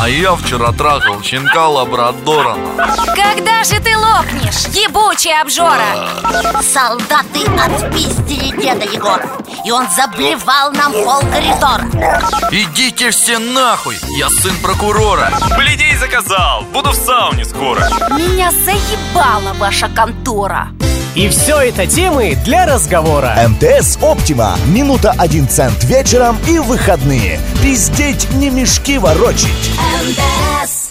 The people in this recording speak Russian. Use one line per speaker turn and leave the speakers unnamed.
А я вчера трахал щенка лабрадора.
Когда же ты лопнешь, ебучий обжора?
Солдаты отпиздили деда Егора, и он заблевал нам пол коридора.
Идите все нахуй, я сын прокурора.
Блядей заказал, буду в сауне скоро.
Меня заебала ваша контора.
И все это темы для разговора.
МТС Оптима. Минута 1 цент вечером и в выходные. Пиздеть, не мешки ворочить.
МТС.